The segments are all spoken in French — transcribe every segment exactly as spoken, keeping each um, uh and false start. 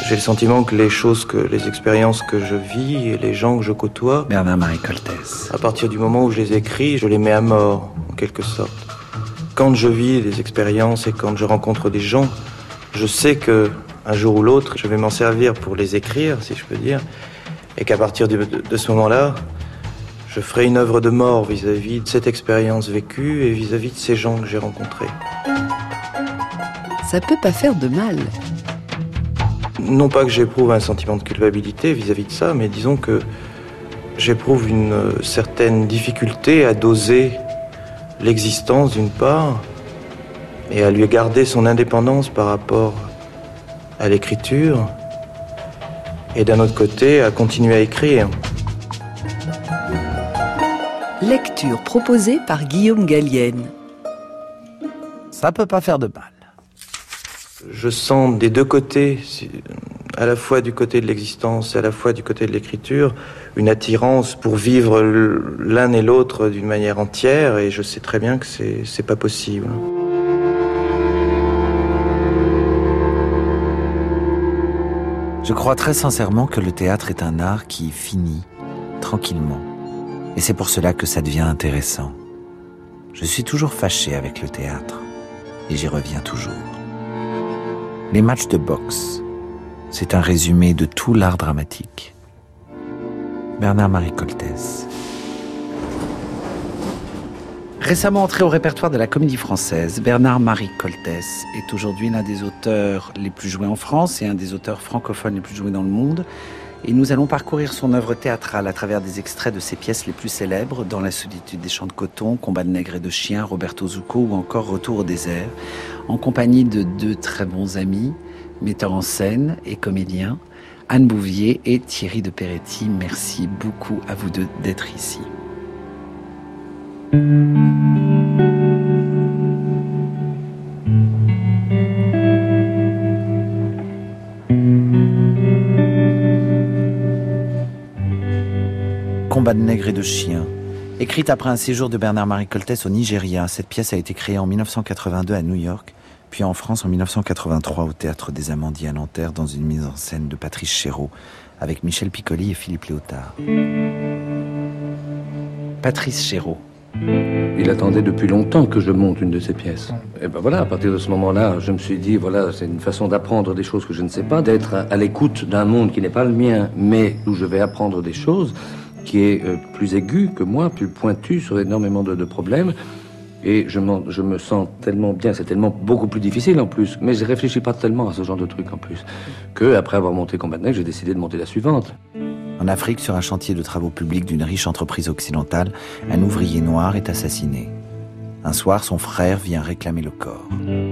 J'ai le sentiment que les choses, que les expériences que je vis et les gens que je côtoie... Bernard-Marie Coltès. À partir du moment où je les écris, je les mets à mort, en quelque sorte. Quand je vis des expériences et quand je rencontre des gens, je sais que un jour ou l'autre, je vais m'en servir pour les écrire, si je peux dire, et qu'à partir de, de, de ce moment-là, je ferai une œuvre de mort vis-à-vis de cette expérience vécue et vis-à-vis de ces gens que j'ai rencontrés. Ça peut pas faire de mal. Non pas que j'éprouve un sentiment de culpabilité vis-à-vis de ça, mais disons que j'éprouve une certaine difficulté à doser l'existence d'une part et à lui garder son indépendance par rapport à l'écriture et d'un autre côté à continuer à écrire. Lecture proposée par Guillaume Gallienne. Ça peut pas faire de mal. Je sens des deux côtés, à la fois du côté de l'existence et à la fois du côté de l'écriture, une attirance pour vivre l'un et l'autre d'une manière entière, et je sais très bien que c'est, c'est pas possible. Je crois très sincèrement que le théâtre est un art qui finit tranquillement. Et c'est pour cela que ça devient intéressant. Je suis toujours fâché avec le théâtre. Et j'y reviens toujours. Les matchs de boxe, c'est un résumé de tout l'art dramatique. Bernard-Marie Coltès. Récemment entré au répertoire de la Comédie Française, Bernard-Marie Coltès est aujourd'hui l'un des auteurs les plus joués en France et un des auteurs francophones les plus joués dans le monde. Et nous allons parcourir son œuvre théâtrale à travers des extraits de ses pièces les plus célèbres, Dans la solitude des champs de coton, Combat de nègres et de chiens, Roberto Zucco ou encore Retour au désert, en compagnie de deux très bons amis, metteurs en scène et comédiens, Anne Bouvier et Thierry de Peretti. Merci beaucoup à vous deux d'être ici. Combat de nègres et de chiens. Écrite après un séjour de Bernard-Marie Coltès au Nigeria, cette pièce a été créée en dix-neuf cent quatre-vingt-deux à New York, puis en France en dix-neuf cent quatre-vingt-trois au Théâtre des Amandiers à Nanterre, dans une mise en scène de Patrice Chéreau, avec Michel Piccoli et Philippe Léotard. Patrice Chéreau. Il attendait depuis longtemps que je monte une de ces pièces. Et ben voilà, à partir de ce moment-là, je me suis dit, voilà, c'est une façon d'apprendre des choses que je ne sais pas, d'être à l'écoute d'un monde qui n'est pas le mien, mais où je vais apprendre des choses, qui est euh, plus aigu que moi, plus pointu sur énormément de, de problèmes. Et je, je me sens tellement bien, c'est tellement beaucoup plus difficile en plus, mais je réfléchis pas tellement à ce genre de truc en plus, que après avoir monté Combat de nègres, j'ai décidé de monter la suivante. En Afrique, sur un chantier de travaux publics d'une riche entreprise occidentale, un ouvrier noir est assassiné. Un soir, son frère vient réclamer le corps.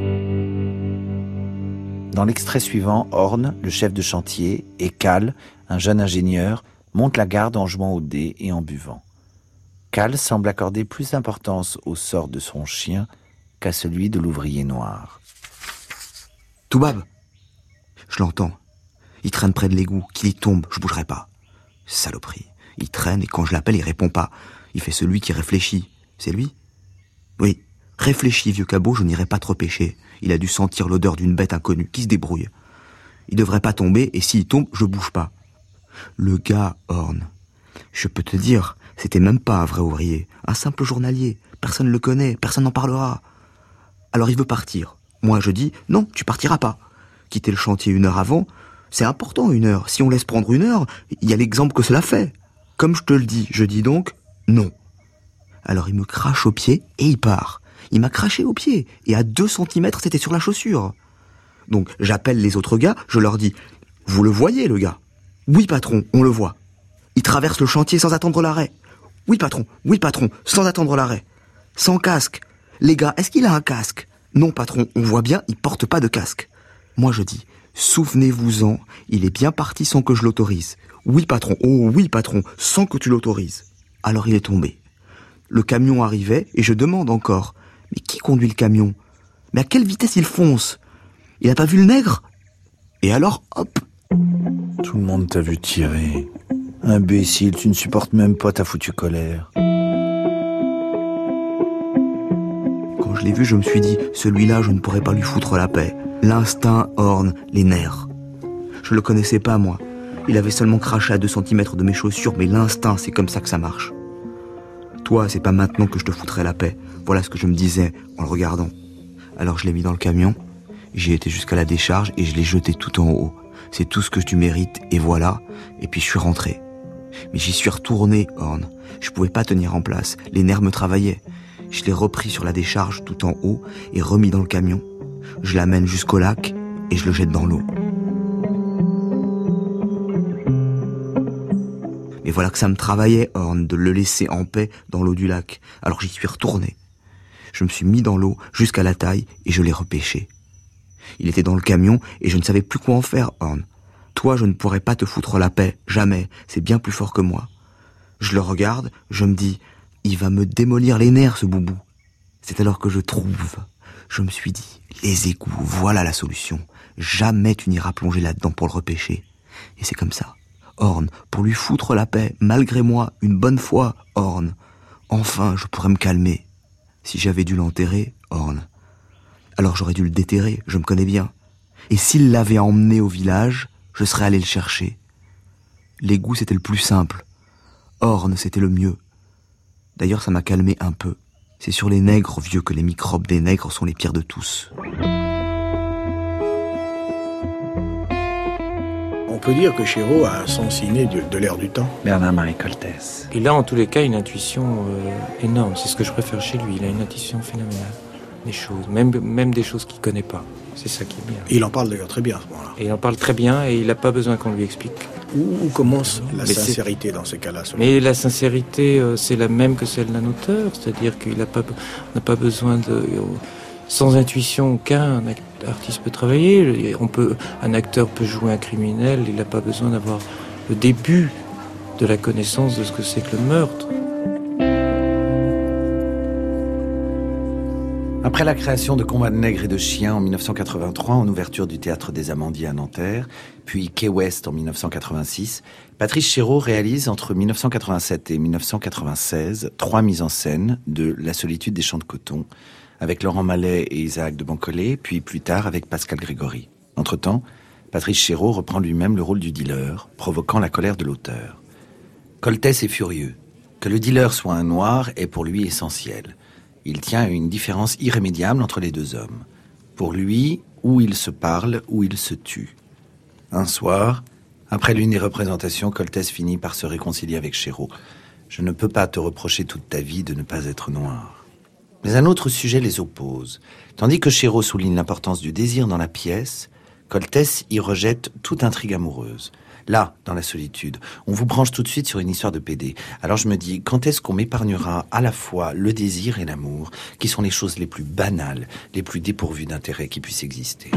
Dans l'extrait suivant, Horn, le chef de chantier, et Cal, un jeune ingénieur, monte la garde en jouant au dé et en buvant. Cal semble accorder plus d'importance au sort de son chien qu'à celui de l'ouvrier noir. Toubab, je l'entends. Il traîne près de l'égout, qu'il y tombe, je bougerai pas. Saloperie. Il traîne et quand je l'appelle, il répond pas. Il fait celui qui réfléchit. C'est lui ? Oui. Réfléchis, vieux cabot, je n'irai pas trop pêcher. Il a dû sentir l'odeur d'une bête inconnue, qui se débrouille. Il devrait pas tomber et s'il tombe, je bouge pas. Le gars, Horn, je peux te dire, c'était même pas un vrai ouvrier, un simple journalier. Personne le connaît, personne n'en parlera. Alors il veut partir. Moi je dis, non, tu partiras pas. Quitter le chantier une heure avant, c'est important une heure. Si on laisse prendre une heure, il y a l'exemple que cela fait. Comme je te le dis, je dis donc, non. Alors il me crache au pied et il part. Il m'a craché au pied et à deux centimètres c'était sur la chaussure. Donc j'appelle les autres gars, je leur dis, vous le voyez le gars ? Oui, patron, on le voit. Il traverse le chantier sans attendre l'arrêt. Oui, patron, oui, patron, sans attendre l'arrêt. Sans casque. Les gars, est-ce qu'il a un casque ? Non, patron, on voit bien, il porte pas de casque. Moi, je dis, souvenez-vous-en, il est bien parti sans que je l'autorise. Oui, patron, oh oui, patron, sans que tu l'autorises. Alors il est tombé. Le camion arrivait et je demande encore, mais qui conduit le camion ? Mais à quelle vitesse il fonce ? Il a pas vu le nègre ? Et alors, hop ! Tout le monde t'a vu tirer. Imbécile, tu ne supportes même pas ta foutue colère. Quand je l'ai vu, je me suis dit, celui-là, je ne pourrais pas lui foutre la paix. L'instinct, Horn, les nerfs. Je le connaissais pas, moi. Il avait seulement craché à deux centimètres de mes chaussures, mais l'instinct, c'est comme ça que ça marche. Toi, c'est pas maintenant que je te foutrai la paix. Voilà ce que je me disais en le regardant. Alors je l'ai mis dans le camion, j'ai été jusqu'à la décharge et je l'ai jeté tout en haut. C'est tout ce que tu mérites, et voilà. Et puis je suis rentré. Mais j'y suis retourné, Horn. Je pouvais pas tenir en place, les nerfs me travaillaient. Je l'ai repris sur la décharge tout en haut et remis dans le camion. Je l'amène jusqu'au lac et je le jette dans l'eau. Mais voilà que ça me travaillait, Horn, de le laisser en paix dans l'eau du lac. Alors j'y suis retourné. Je me suis mis dans l'eau jusqu'à la taille et je l'ai repêché. Il était dans le camion et je ne savais plus quoi en faire, Horn. Toi, je ne pourrais pas te foutre la paix, jamais. C'est bien plus fort que moi. Je le regarde, je me dis, il va me démolir les nerfs, ce boubou. C'est alors que je trouve. Je me suis dit, les égouts, voilà la solution. Jamais tu n'iras plonger là-dedans pour le repêcher. Et c'est comme ça. Horn, pour lui foutre la paix, malgré moi, une bonne fois, Horn. Enfin, je pourrais me calmer. Si j'avais dû l'enterrer, Horn, alors j'aurais dû le déterrer, je me connais bien. Et s'il l'avait emmené au village, je serais allé le chercher. L'égout, c'était le plus simple. Horn, c'était le mieux. D'ailleurs, ça m'a calmé un peu. C'est sur les nègres, vieux, que les microbes des nègres sont les pires de tous. On peut dire que Chéreau a un sens inné de, de l'air du temps. Bernard-Marie Coltès. Il a en tous les cas une intuition euh, énorme. C'est ce que je préfère chez lui. Il a une intuition phénoménale. Des choses, même, même des choses qu'il ne connaît pas. C'est ça qui est bien. Et il en parle d'ailleurs très bien à ce moment-là. Et il en parle très bien et il n'a pas besoin qu'on lui explique. Où, où commence la Mais sincérité dans ces cas-là? Mais la sincérité, euh, c'est la même que celle d'un auteur. C'est-à-dire qu'il n'a pas, n'a pas besoin de... Euh, sans intuition, aucun artiste peut travailler. On peut, un acteur peut jouer un criminel. Il n'a pas besoin d'avoir le début de la connaissance de ce que c'est que le meurtre. Après la création de Combat de nègres et de chiens en dix-neuf cent quatre-vingt-trois, en ouverture du Théâtre des Amandiers à Nanterre, puis Key West en dix-neuf cent quatre-vingt-six, Patrice Chéreau réalise entre dix-neuf cent quatre-vingt-sept et dix-neuf cent quatre-vingt-seize trois mises en scène de La solitude des champs de coton, avec Laurent Mallet et Isaac de Bancolé, puis plus tard avec Pascal Grégory. Entre-temps, Patrice Chéreau reprend lui-même le rôle du dealer, provoquant la colère de l'auteur. Coltès est furieux. Que le dealer soit un noir est pour lui essentiel. Il tient à une différence irrémédiable entre les deux hommes. Pour lui, ou ils se parlent, ou ils se tuent. Un soir, après l'une des représentations, Coltès finit par se réconcilier avec Chéreau. Je ne peux pas te reprocher toute ta vie de ne pas être noir. Mais un autre sujet les oppose. Tandis que Chéreau souligne l'importance du désir dans la pièce, Coltès y rejette toute intrigue amoureuse. Là, dans La solitude, on vous branche tout de suite sur une histoire de pédé. Alors je me dis, quand est-ce qu'on m'épargnera à la fois le désir et l'amour, qui sont les choses les plus banales, les plus dépourvues d'intérêt qui puissent exister?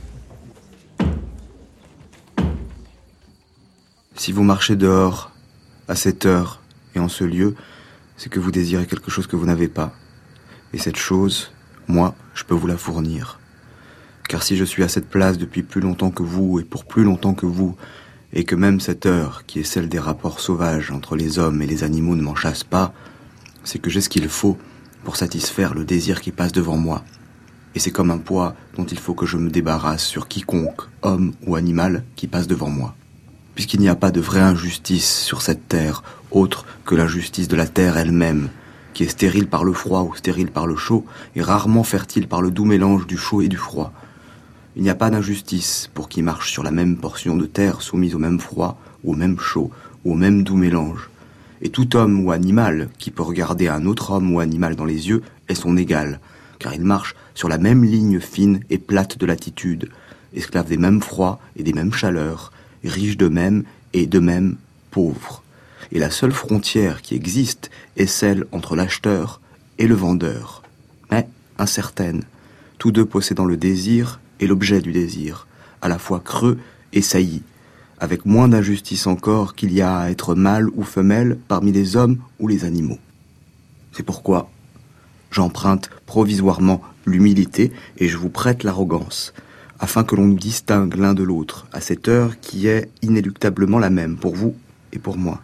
Si vous marchez dehors, à cette heure et en ce lieu, c'est que vous désirez quelque chose que vous n'avez pas. Et cette chose, moi, je peux vous la fournir. Car si je suis à cette place depuis plus longtemps que vous, et pour plus longtemps que vous, et que même cette heure, qui est celle des rapports sauvages entre les hommes et les animaux, ne m'en chasse pas, c'est que j'ai ce qu'il faut pour satisfaire le désir qui passe devant moi. Et c'est comme un poids dont il faut que je me débarrasse sur quiconque, homme ou animal, qui passe devant moi. Puisqu'il n'y a pas de vraie injustice sur cette terre, autre que l'injustice de la terre elle-même, qui est stérile par le froid ou stérile par le chaud, et rarement fertile par le doux mélange du chaud et du froid. Il n'y a pas d'injustice pour qui marche sur la même portion de terre soumise au même froid, ou au même chaud, ou au même doux mélange. Et tout homme ou animal qui peut regarder un autre homme ou animal dans les yeux est son égal, car il marche sur la même ligne fine et plate de latitude, esclave des mêmes froids et des mêmes chaleurs, riche de même et de même pauvre. Et la seule frontière qui existe est celle entre l'acheteur et le vendeur. Mais incertaine, tous deux possédant le désir et l'objet du désir, à la fois creux et saillie, avec moins d'injustice encore qu'il y a à être mâle ou femelle parmi les hommes ou les animaux. C'est pourquoi j'emprunte provisoirement l'humilité et je vous prête l'arrogance, afin que l'on nous distingue l'un de l'autre à cette heure qui est inéluctablement la même pour vous et pour moi.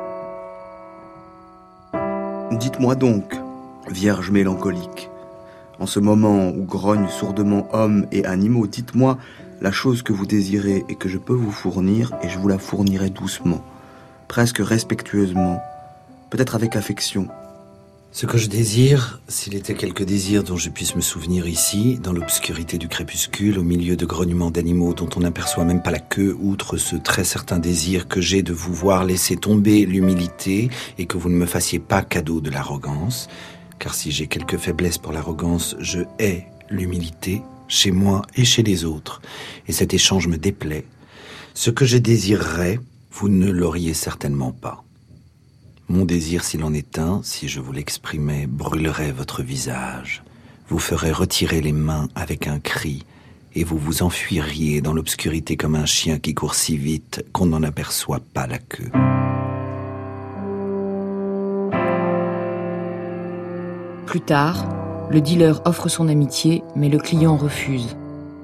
Dites-moi donc, vierge mélancolique, En ce moment où grognent sourdement hommes et animaux, dites-moi la chose que vous désirez et que je peux vous fournir, et je vous la fournirai doucement, presque respectueusement, peut-être avec affection. Ce que je désire, s'il était quelque désir dont je puisse me souvenir ici, dans l'obscurité du crépuscule, au milieu de grognements d'animaux dont on n'aperçoit même pas la queue, outre ce très certain désir que j'ai de vous voir laisser tomber l'humilité et que vous ne me fassiez pas cadeau de l'arrogance, car si j'ai quelque faiblesse pour l'arrogance, je hais l'humilité, chez moi et chez les autres, et cet échange me déplaît. Ce que je désirerais, vous ne l'auriez certainement pas. Mon désir, s'il en est un, si je vous l'exprimais, brûlerait votre visage, vous ferait retirer les mains avec un cri, et vous vous enfuiriez dans l'obscurité comme un chien qui court si vite qu'on n'en aperçoit pas la queue. Plus tard, le dealer offre son amitié, mais le client refuse.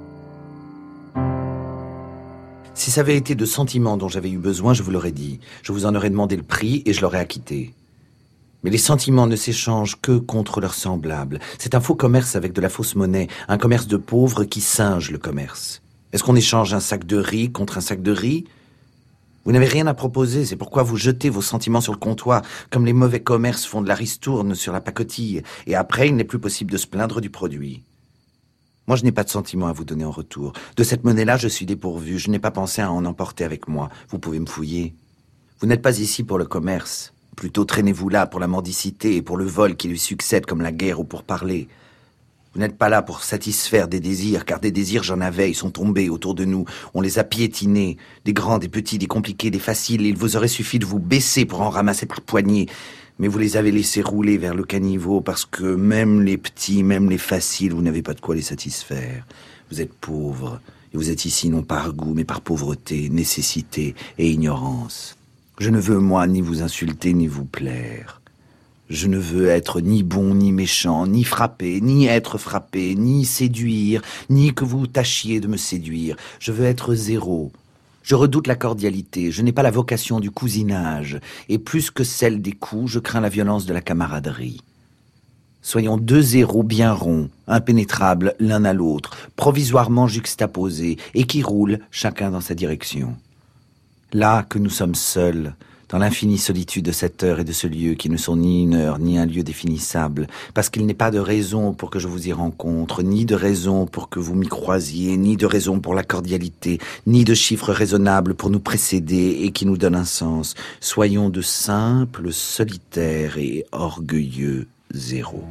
Si ça avait été de sentiments dont j'avais eu besoin, je vous l'aurais dit. Je vous en aurais demandé le prix et je l'aurais acquitté. Mais les sentiments ne s'échangent que contre leurs semblables. C'est un faux commerce avec de la fausse monnaie, un commerce de pauvres qui singe le commerce. Est-ce qu'on échange un sac de riz contre un sac de riz ? Vous n'avez rien à proposer, c'est pourquoi vous jetez vos sentiments sur le comptoir, comme les mauvais commerces font de la ristourne sur la pacotille, et après il n'est plus possible de se plaindre du produit. Moi, je n'ai pas de sentiments à vous donner en retour. De cette monnaie-là, je suis dépourvu. Je n'ai pas pensé à en emporter avec moi. Vous pouvez me fouiller. Vous n'êtes pas ici pour le commerce. Plutôt traînez-vous là pour la mendicité et pour le vol qui lui succède comme la guerre ou pour parler. Vous n'êtes pas là pour satisfaire des désirs, car des désirs, j'en avais, ils sont tombés autour de nous. On les a piétinés. Des grands, des petits, des compliqués, des faciles. Il vous aurait suffi de vous baisser pour en ramasser par poignées. Mais vous les avez laissés rouler vers le caniveau parce que même les petits, même les faciles, vous n'avez pas de quoi les satisfaire. Vous êtes pauvres, et vous êtes ici non par goût, mais par pauvreté, nécessité et ignorance. Je ne veux, moi, ni vous insulter, ni vous plaire. Je ne veux être ni bon, ni méchant, ni frapper, ni être frappé, ni séduire, ni que vous tâchiez de me séduire. Je veux être zéro. Je redoute la cordialité, je n'ai pas la vocation du cousinage, et plus que celle des coups, je crains la violence de la camaraderie. Soyons deux zéros bien ronds, impénétrables l'un à l'autre, provisoirement juxtaposés, et qui roulent chacun dans sa direction. Là que nous sommes seuls, dans l'infinie solitude de cette heure et de ce lieu qui ne sont ni une heure ni un lieu définissable, parce qu'il n'est pas de raison pour que je vous y rencontre, ni de raison pour que vous m'y croisiez, ni de raison pour la cordialité, ni de chiffres raisonnables pour nous précéder et qui nous donnent un sens. Soyons de simples, solitaires et orgueilleux zéros.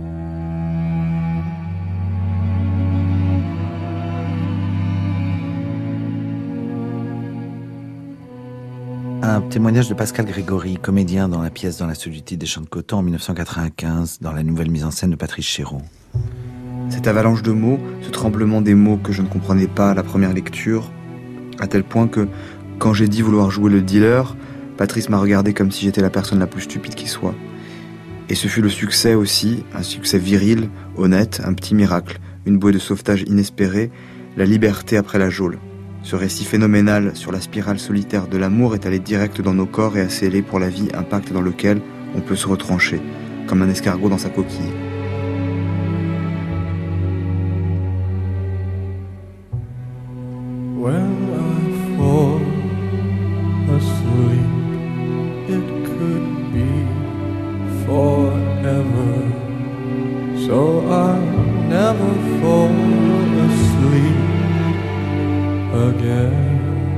Un témoignage de Pascal Grégory, comédien dans la pièce Dans la solitude des champs de coton en mille neuf cent quatre-vingt-quinze, dans la nouvelle mise en scène de Patrice Chéreau. Cette avalanche de mots, ce tremblement des mots que je ne comprenais pas à la première lecture, à tel point que, quand j'ai dit vouloir jouer le dealer, Patrice m'a regardé comme si j'étais la personne la plus stupide qui soit. Et ce fut le succès aussi, un succès viril, honnête, un petit miracle, une bouée de sauvetage inespérée, la liberté après la geôle. Ce récit phénoménal sur la spirale solitaire de l'amour est allé direct dans nos corps et a scellé pour la vie un pacte dans lequel on peut se retrancher, comme un escargot dans sa coquille. When I fall asleep, it could be forever, so I'll never fall asleep again.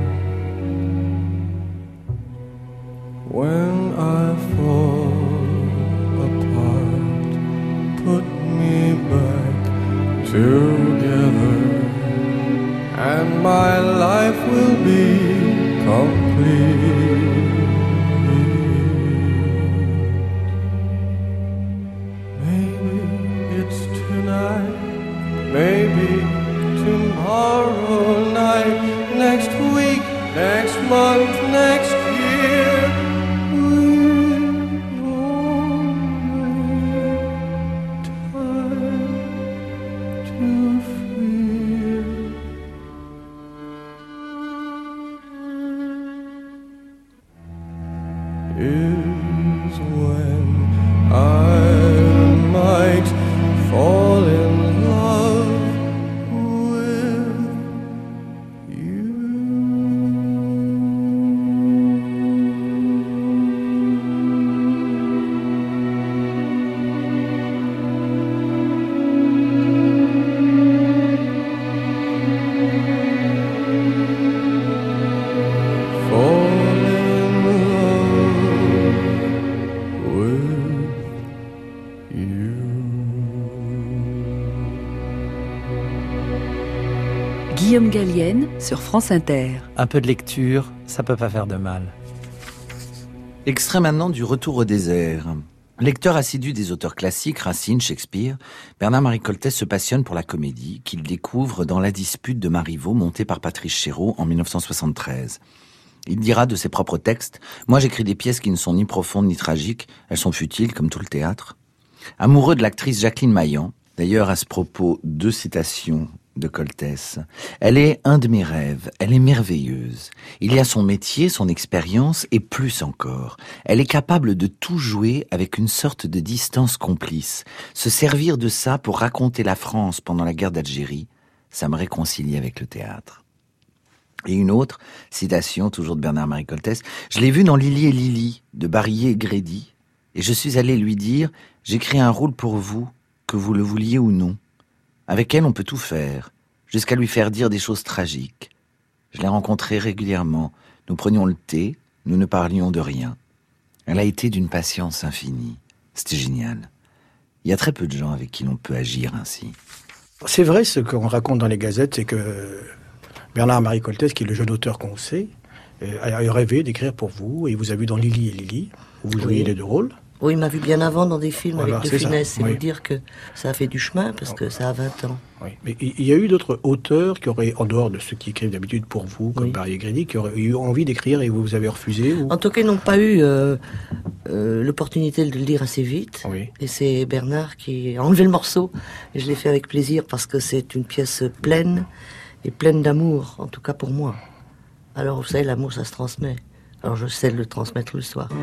When I fall apart, put me back together, and my life will be complete. Maybe it's tonight, maybe tomorrow night, next Guillaume Gallienne sur France Inter. Un peu de lecture, ça peut pas faire de mal. Extrait maintenant du Retour au désert. Lecteur assidu des auteurs classiques, Racine, Shakespeare, Bernard-Marie Coltès se passionne pour la comédie qu'il découvre dans La dispute de Marivaux, montée par Patrice Chéreau en dix-neuf cent soixante-treize. Il dira de ses propres textes « Moi j'écris des pièces qui ne sont ni profondes ni tragiques, elles sont futiles comme tout le théâtre ». Amoureux de l'actrice Jacqueline Maillan, d'ailleurs à ce propos, deux citations de Coltès. Elle est un de mes rêves, elle est merveilleuse. Il y a son métier, son expérience et plus encore. Elle est capable de tout jouer avec une sorte de distance complice. Se servir de ça pour raconter la France pendant la guerre d'Algérie, ça me réconcilie avec le théâtre. Et une autre citation, toujours de Bernard-Marie Coltès. Je l'ai vue dans Lily et Lily, de Barillet et Grédy, et je suis allé lui dire, j'écris un rôle pour vous, que vous le vouliez ou non. Avec elle, on peut tout faire, jusqu'à lui faire dire des choses tragiques. Je l'ai rencontrée régulièrement. Nous prenions le thé, nous ne parlions de rien. Elle a été d'une patience infinie. C'était génial. Il y a très peu de gens avec qui l'on peut agir ainsi. C'est vrai, ce qu'on raconte dans les gazettes, c'est que Bernard-Marie Coltès, qui est le jeune auteur qu'on sait, a rêvé d'écrire pour vous, et il vous a vu dans Lily et Lily, où vous jouiez oui. les deux rôles. Oui, il m'a vu bien avant dans des films voilà, avec De Funès. C'est oui. vous dire que ça a fait du chemin, parce que ça a vingt ans. Oui. Mais il y a eu d'autres auteurs qui auraient, en dehors de ceux qui écrivent d'habitude pour vous, comme oui. Barillet et Grédy, qui auraient eu envie d'écrire et vous avez refusé ou... En tout cas, ils n'ont pas eu euh, euh, l'opportunité de le lire assez vite. Oui. Et c'est Bernard qui a enlevé le morceau. Et je l'ai fait avec plaisir, parce que c'est une pièce pleine, et pleine d'amour, en tout cas pour moi. Alors, vous savez, l'amour, ça se transmet. Alors, je sais le transmettre le soir.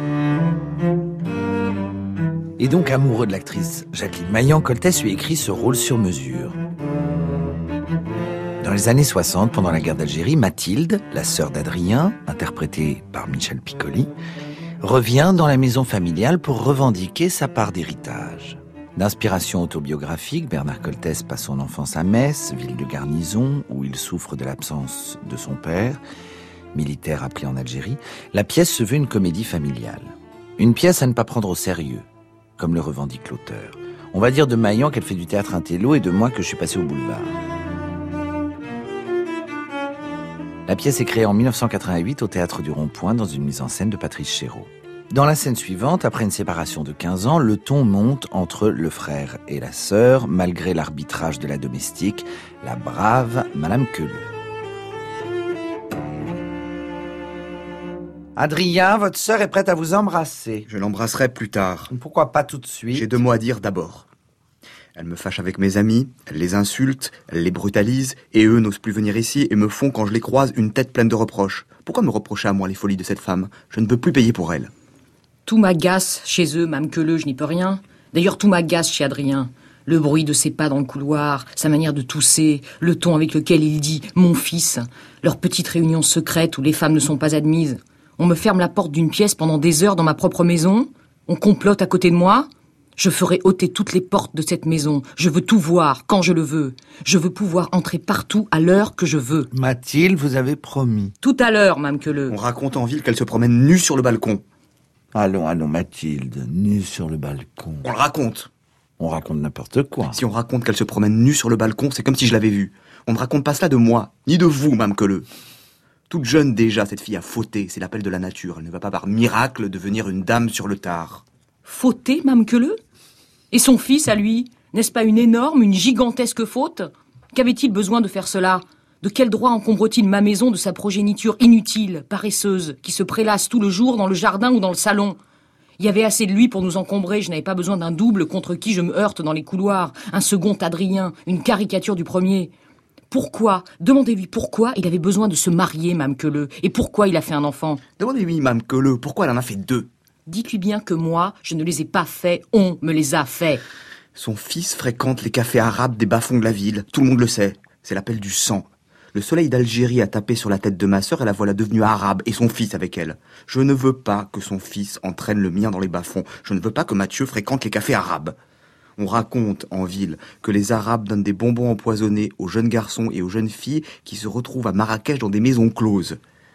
Et donc, amoureux de l'actrice Jacqueline Maillan, Coltès lui écrit ce rôle sur mesure. Dans les années soixante, pendant la guerre d'Algérie, Mathilde, la sœur d'Adrien, interprétée par Michel Piccoli, revient dans la maison familiale pour revendiquer sa part d'héritage. D'inspiration autobiographique, Bernard Coltès passe son enfance à Metz, ville de garnison, où il souffre de l'absence de son père, militaire appelé en Algérie. La pièce se veut une comédie familiale. Une pièce à ne pas prendre au sérieux, comme le revendique l'auteur. On va dire de Maillan qu'elle fait du théâtre intello et de moi que je suis passé au boulevard. La pièce est créée en dix-neuf cent quatre-vingt-huit au Théâtre du Rond-Point dans une mise en scène de Patrice Chéreau. Dans la scène suivante, après une séparation de quinze ans, le ton monte entre le frère et la sœur, malgré l'arbitrage de la domestique, la brave Madame Queuleux. Adrien, votre sœur est prête à vous embrasser. Je l'embrasserai plus tard. Pourquoi pas tout de suite? J'ai deux mots à dire d'abord. Elle me fâche avec mes amis, elle les insulte, elle les brutalise, et eux n'osent plus venir ici et me font, quand je les croise, une tête pleine de reproches. Pourquoi me reprocher à moi les folies de cette femme? Je ne peux plus payer pour elle. Tout m'agace chez eux, Mme Queuleux, je n'y peux rien. D'ailleurs, tout m'agace chez Adrien. Le bruit de ses pas dans le couloir, sa manière de tousser, le ton avec lequel il dit « mon fils », leur petite réunion secrète où les femmes ne sont pas admises. On me ferme la porte d'une pièce pendant des heures dans ma propre maison. On complote à côté de moi. Je ferai ôter toutes les portes de cette maison. Je veux tout voir quand je le veux. Je veux pouvoir entrer partout à l'heure que je veux. Mathilde, vous avez promis. Tout à l'heure, Mme Queuleux. On raconte en ville qu'elle se promène nue sur le balcon. Allons, allons, Mathilde, nue sur le balcon. On le raconte. On raconte n'importe quoi. Si on raconte qu'elle se promène nue sur le balcon, c'est comme si je l'avais vue. On ne raconte pas cela de moi, ni de vous, Mme Queuleux. Toute jeune déjà, cette fille a fauté, c'est l'appel de la nature. Elle ne va pas par miracle devenir une dame sur le tard. Fauté, Mme Queuleux? Et son fils, à lui, n'est-ce pas une énorme, une gigantesque faute? Qu'avait-il besoin de faire cela? De quel droit encombre-t-il ma maison de sa progéniture inutile, paresseuse, qui se prélasse tout le jour dans le jardin ou dans le salon? Il y avait assez de lui pour nous encombrer, je n'avais pas besoin d'un double contre qui je me heurte dans les couloirs, un second Adrien, une caricature du premier. Pourquoi, demandez-lui pourquoi il avait besoin de se marier, Mme Queuleux, et pourquoi il a fait un enfant. Demandez-lui, Mme Queuleux, pourquoi elle en a fait deux. Dites-lui bien que moi, je ne les ai pas faits, on me les a faits. Son fils fréquente les cafés arabes des bas-fonds de la ville, tout le monde le sait. C'est l'appel du sang. Le soleil d'Algérie a tapé sur la tête de ma sœur et la voilà devenue arabe, et son fils avec elle. Je ne veux pas que son fils entraîne le mien dans les bas-fonds. Je ne veux pas que Mathieu fréquente les cafés arabes. On raconte en ville que les Arabes donnent des bonbons empoisonnés aux jeunes garçons et aux jeunes filles qui se retrouvent à Marrakech dans des maisons closes.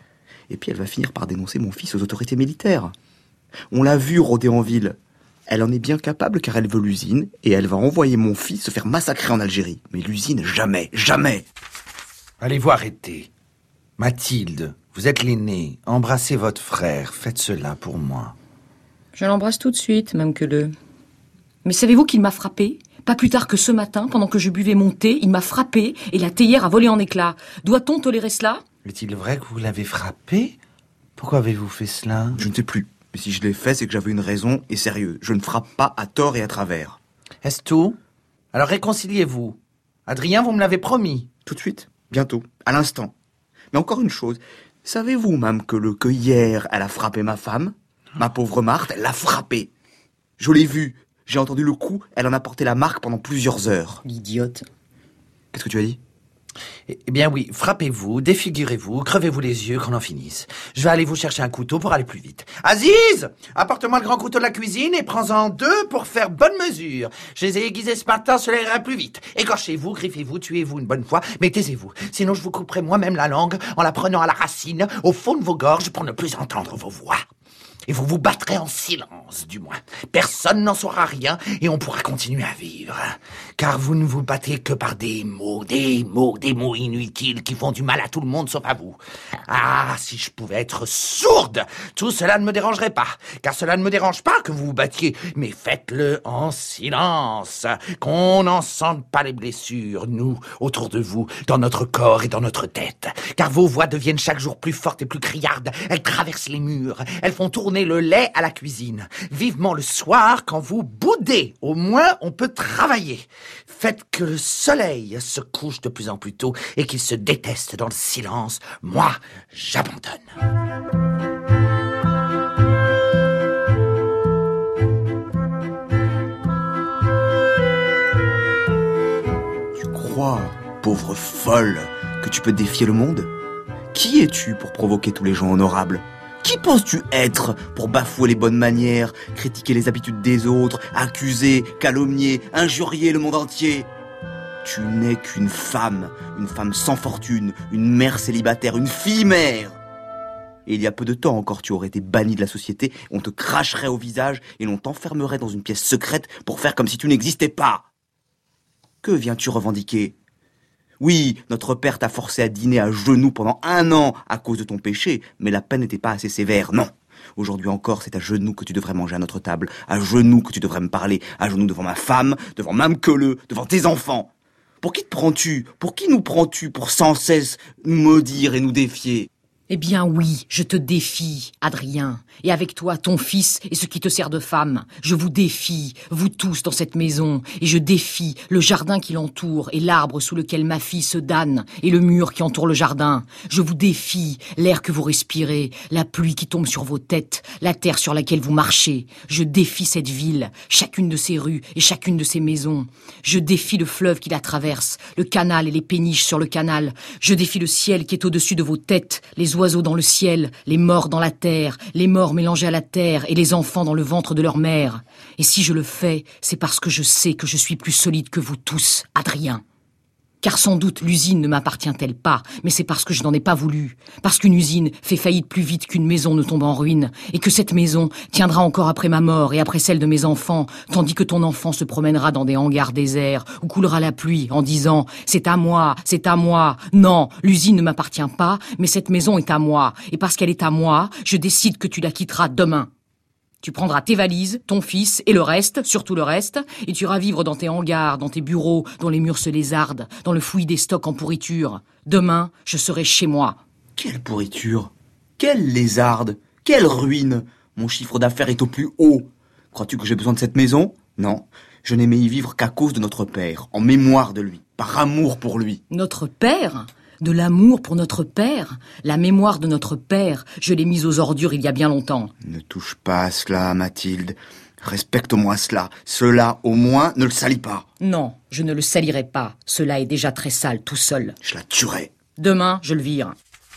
Et puis elle va finir par dénoncer mon fils aux autorités militaires. On l'a vu rôder en ville. Elle en est bien capable car elle veut l'usine et elle va envoyer mon fils se faire massacrer en Algérie. Mais l'usine, jamais, jamais. Allez-vous arrêter? Mathilde, vous êtes l'aînée. Embrassez votre frère. Faites cela pour moi. Je l'embrasse tout de suite, Mme Queuleux. Mais savez-vous qu'il m'a frappé? Pas plus tard que ce matin, pendant que je buvais mon thé, il m'a frappé et la théière a volé en éclats. Doit-on tolérer cela? Est-il vrai que vous l'avez frappé? Pourquoi avez-vous fait cela? Je ne sais plus. Mais si je l'ai fait, c'est que j'avais une raison, et sérieux. Je ne frappe pas à tort et à travers. Est-ce tout? Alors réconciliez-vous. Adrien, vous me l'avez promis. Tout de suite. Bientôt. À l'instant. Mais encore une chose. Savez-vous, Mme Queuleux, que hier, elle a frappé ma femme? Ma pauvre Marthe, elle l'a frappée. Je l'ai vue. J'ai entendu le coup. Elle en a porté la marque pendant plusieurs heures. L'idiote. Qu'est-ce que tu as dit? Eh bien oui, frappez-vous, défigurez-vous, crevez-vous les yeux, qu'on en finisse. Je vais aller vous chercher un couteau pour aller plus vite. Aziz, apporte-moi le grand couteau de la cuisine et prends-en deux pour faire bonne mesure. Je les ai aiguisés ce matin, cela ira plus vite. Écorchez-vous, griffez-vous, tuez-vous une bonne fois, mais taisez-vous. Sinon je vous couperai moi-même la langue en la prenant à la racine, au fond de vos gorges, pour ne plus entendre vos voix. Et vous vous battrez en silence, du moins. Personne n'en saura rien et on pourra continuer à vivre. Car vous ne vous battez que par des mots, des mots, des mots inutiles qui font du mal à tout le monde sauf à vous. Ah, si je pouvais être sourde, tout cela ne me dérangerait pas. Car cela ne me dérange pas que vous vous battiez, mais faites-le en silence. Qu'on n'en sente pas les blessures, nous, autour de vous, dans notre corps et dans notre tête. Car vos voix deviennent chaque jour plus fortes et plus criardes. Elles traversent les murs, elles font tourner le lait à la cuisine. Vivement le soir, quand vous boudez, au moins on peut travailler. Faites que le soleil se couche de plus en plus tôt et qu'il se déteste dans le silence. Moi, j'abandonne. Tu crois, pauvre folle, que tu peux défier le monde? Qui es-tu pour provoquer tous les gens honorables? Qui penses-tu être pour bafouer les bonnes manières, critiquer les habitudes des autres, accuser, calomnier, injurier le monde entier? Tu n'es qu'une femme, une femme sans fortune, une mère célibataire, une fille-mère. Et il y a peu de temps encore, tu aurais été banni de la société, on te cracherait au visage et l'on t'enfermerait dans une pièce secrète pour faire comme si tu n'existais pas. Que viens-tu revendiquer? Oui, notre père t'a forcé à dîner à genoux pendant un an à cause de ton péché, mais la peine n'était pas assez sévère, non. Aujourd'hui encore, c'est à genoux que tu devrais manger à notre table, à genoux que tu devrais me parler, à genoux devant ma femme, devant Mme Queuleux, devant tes enfants. Pour qui te prends-tu? Pour qui nous prends-tu pour sans cesse nous maudire et nous défier? Eh bien oui, je te défie, Adrien, et avec toi ton fils et ce qui te sert de femme. Je vous défie, vous tous dans cette maison, et je défie le jardin qui l'entoure et l'arbre sous lequel ma fille se damne et le mur qui entoure le jardin. Je vous défie l'air que vous respirez, la pluie qui tombe sur vos têtes, la terre sur laquelle vous marchez. Je défie cette ville, chacune de ses rues et chacune de ses maisons. Je défie le fleuve qui la traverse, le canal et les péniches sur le canal. Je défie le ciel qui est au-dessus de vos têtes, les oiseaux dans le ciel, les morts dans la terre, les morts mélangés à la terre et les enfants dans le ventre de leur mère. Et si je le fais, c'est parce que je sais que je suis plus solide que vous tous, Adrien. Car sans doute l'usine ne m'appartient-elle pas, mais c'est parce que je n'en ai pas voulu. Parce qu'une usine fait faillite plus vite qu'une maison ne tombe en ruine, et que cette maison tiendra encore après ma mort et après celle de mes enfants, tandis que ton enfant se promènera dans des hangars déserts, où coulera la pluie, en disant « C'est à moi, c'est à moi ». Non, l'usine ne m'appartient pas, mais cette maison est à moi, et parce qu'elle est à moi, je décide que tu la quitteras demain. Tu prendras tes valises, ton fils et le reste, surtout le reste, et tu iras vivre dans tes hangars, dans tes bureaux, dont les murs se lézardent, dans le fouillis des stocks en pourriture. Demain, je serai chez moi. Quelle pourriture! Quelle lézarde! Quelle ruine! Mon chiffre d'affaires est au plus haut. Crois-tu que j'ai besoin de cette maison? Non. Je n'aimais y vivre qu'à cause de notre père, en mémoire de lui, par amour pour lui. Notre père? De l'amour pour notre père? La mémoire de notre père, je l'ai mise aux ordures il y a bien longtemps. Ne touche pas à cela, Mathilde. Respecte-moi cela. Cela, au moins, ne le salis pas. Non, je ne le salirai pas. Cela est déjà très sale, tout seul. Je la tuerai. Demain, je le vire.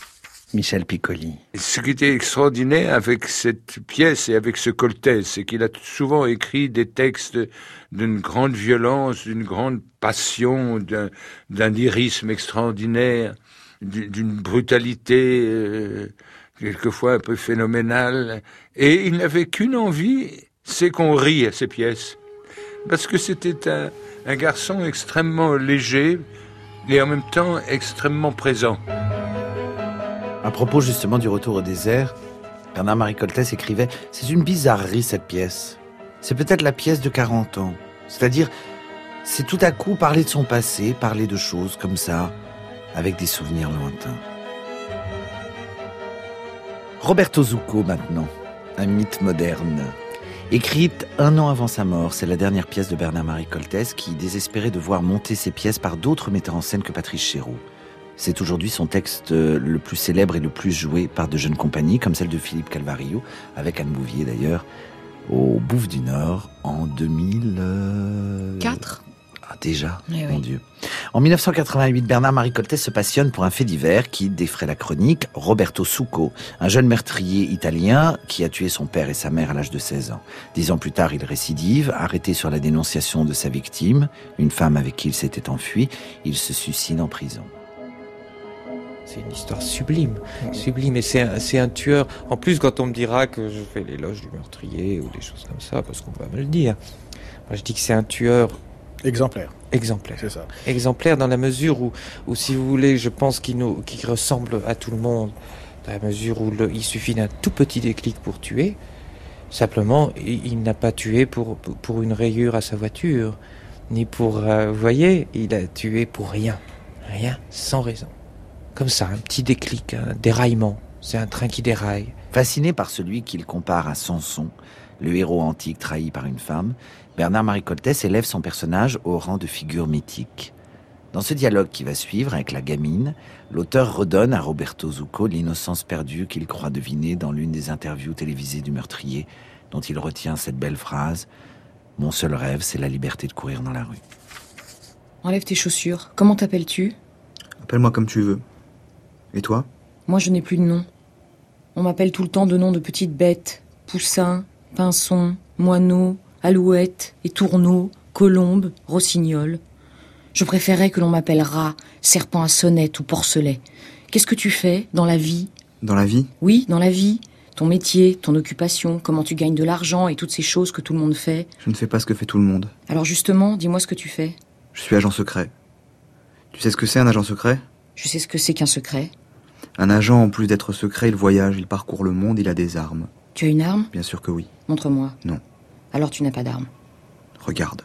Michel Piccoli. Ce qui était extraordinaire avec cette pièce et avec ce Coltès, c'est qu'il a souvent écrit des textes d'une grande violence, d'une grande passion, d'un, d'un lyrisme extraordinaire, d'une brutalité euh, quelquefois un peu phénoménale. Et il n'avait qu'une envie, c'est qu'on rie à ces pièces. Parce que c'était un, un garçon extrêmement léger, Il est en même temps extrêmement présent. À propos justement du retour au désert, Bernard-Marie Coltès écrivait « C'est une bizarrerie cette pièce. C'est peut-être la pièce de quarante ans. C'est-à-dire, c'est tout à coup parler de son passé, parler de choses comme ça, avec des souvenirs lointains. » Roberto Zucco maintenant, un mythe moderne. Écrite un an avant sa mort, c'est la dernière pièce de Bernard-Marie Coltès qui désespérait de voir monter ses pièces par d'autres metteurs en scène que Patrice Chéreau. C'est aujourd'hui son texte le plus célèbre et le plus joué par de jeunes compagnies, comme celle de Philippe Calvario, avec Anne Bouvier d'ailleurs, au Bouffe du Nord en deux mille quatre. Ah, déjà, eh mon oui. Dieu. En dix-neuf cent quatre-vingt-huit, Bernard-Marie Coltès se passionne pour un fait divers qui défraie la chronique, Roberto Zucco, un jeune meurtrier italien qui a tué son père et sa mère à l'âge de seize ans. Dix ans plus tard, il récidive, arrêté sur la dénonciation de sa victime, une femme avec qui il s'était enfui, il se suicide en prison. C'est une histoire sublime, sublime. Et c'est un, c'est un tueur. En plus, quand on me dira que je fais l'éloge du meurtrier ou des choses comme ça, parce qu'on va me le dire, moi je dis que c'est un tueur exemplaire. Exemplaire. C'est ça. Exemplaire dans la mesure où, où si vous voulez, je pense qu'il nous, qu'il ressemble à tout le monde, dans la mesure où le, il suffit d'un tout petit déclic pour tuer. Simplement, il, il n'a pas tué pour, pour une rayure à sa voiture, ni pour, euh, vous voyez, il a tué pour rien. Rien, sans raison. Comme ça, un petit déclic, un déraillement. C'est un train qui déraille. Fasciné par celui qu'il compare à Samson, le héros antique trahi par une femme, Bernard-Marie Coltès élève son personnage au rang de figure mythique. Dans ce dialogue qui va suivre avec la gamine, l'auteur redonne à Roberto Zucco l'innocence perdue qu'il croit deviner dans l'une des interviews télévisées du meurtrier, dont il retient cette belle phrase « Mon seul rêve, c'est la liberté de courir dans la rue ». Enlève tes chaussures. Comment t'appelles-tu ? Appelle-moi comme tu veux. Et toi ? Moi, je n'ai plus de nom. On m'appelle tout le temps de noms de petites bêtes. Poussin, pinson, moineau, alouette, étourneau, colombe, rossignol. Je préférais que l'on m'appelle rat, serpent à sonnette ou porcelet. Qu'est-ce que tu fais dans la vie ? Dans la vie ? Oui, dans la vie. Ton métier, ton occupation, comment tu gagnes de l'argent et toutes ces choses que tout le monde fait. Je ne fais pas ce que fait tout le monde. Alors justement, dis-moi ce que tu fais. Je suis agent secret. Tu sais ce que c'est un agent secret ? Je sais ce que c'est qu'un secret. Un agent, en plus d'être secret, il voyage, il parcourt le monde, il a des armes. Tu as une arme ? Bien sûr que oui. Montre-moi. Non. Alors tu n'as pas d'arme. Regarde.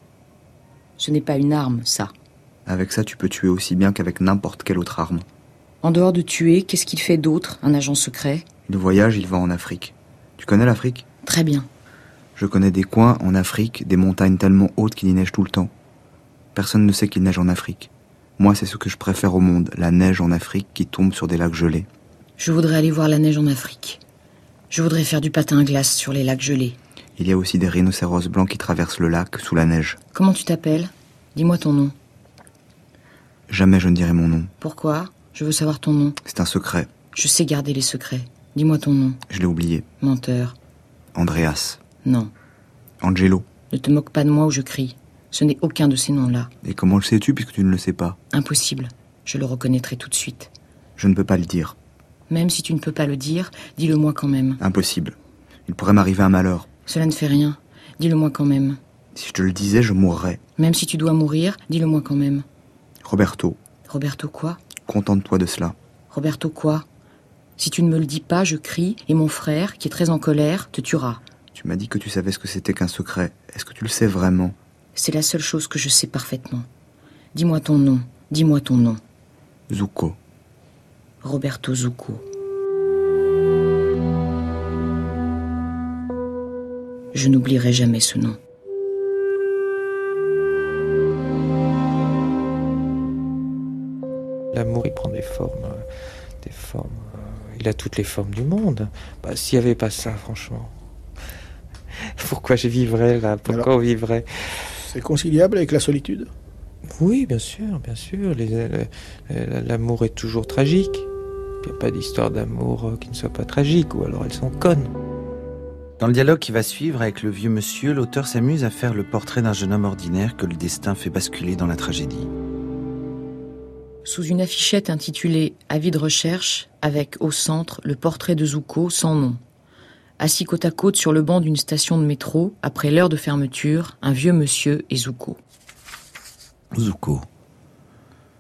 Ce n'est pas une arme, ça. Avec ça, tu peux tuer aussi bien qu'avec n'importe quelle autre arme. En dehors de tuer, qu'est-ce qu'il fait d'autre, un agent secret ? Il voyage, il va en Afrique. Tu connais l'Afrique ? Très bien. Je connais des coins en Afrique, des montagnes tellement hautes qu'il y neige tout le temps. Personne ne sait qu'il neige en Afrique. Moi, c'est ce que je préfère au monde, la neige en Afrique qui tombe sur des lacs gelés. Je voudrais aller voir la neige en Afrique. Je voudrais faire du patin à glace sur les lacs gelés. Il y a aussi des rhinocéros blancs qui traversent le lac sous la neige. Comment tu t'appelles ? Dis-moi ton nom. Jamais je ne dirai mon nom. Pourquoi ? Je veux savoir ton nom. C'est un secret. Je sais garder les secrets. Dis-moi ton nom. Je l'ai oublié. Menteur. Andreas. Non. Angelo. Ne te moque pas de moi ou je crie. Ce n'est aucun de ces noms-là. Et comment le sais-tu puisque tu ne le sais pas ? Impossible. Je le reconnaîtrai tout de suite. Je ne peux pas le dire. Même si tu ne peux pas le dire, dis-le-moi quand même. Impossible. Il pourrait m'arriver un malheur. Cela ne fait rien. Dis-le-moi quand même. Si je te le disais, je mourrais. Même si tu dois mourir, dis-le-moi quand même. Roberto. Roberto quoi ? Contente-toi de cela. Roberto quoi ? Si tu ne me le dis pas, je crie, et mon frère, qui est très en colère, te tuera. Tu m'as dit que tu savais ce que c'était qu'un secret. Est-ce que tu le sais vraiment ? C'est la seule chose que je sais parfaitement. Dis-moi ton nom. Dis-moi ton nom. Zucco. Roberto Zucco. Je n'oublierai jamais ce nom. L'amour, il prend des formes, euh, des formes. Euh, il a toutes les formes du monde. Bah, s'il n'y avait pas ça, franchement, pourquoi je vivrais là ? Pourquoi Alors, on vivrait ? C'est conciliable avec la solitude ? Oui, bien sûr, bien sûr. Les, les, l'amour est toujours tragique. Il n'y a pas d'histoire d'amour qui ne soit pas tragique, ou alors elles sont connes. Dans le dialogue qui va suivre avec le vieux monsieur, l'auteur s'amuse à faire le portrait d'un jeune homme ordinaire que le destin fait basculer dans la tragédie. Sous une affichette intitulée « Avis de recherche », avec au centre le portrait de Zucco sans nom. Assis côte à côte sur le banc d'une station de métro, après l'heure de fermeture, un vieux monsieur et Zucco. Zucco.